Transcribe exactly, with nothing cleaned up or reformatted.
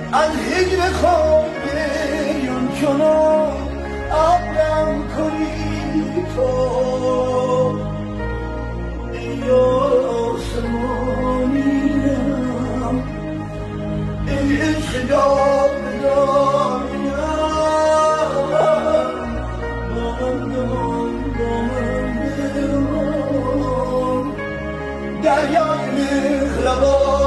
از هجر خود بیان کنم عبرم کنی تو ای آسمانیم ای عشق جاودانیم بمان بمان بمان بمان دریای مهربان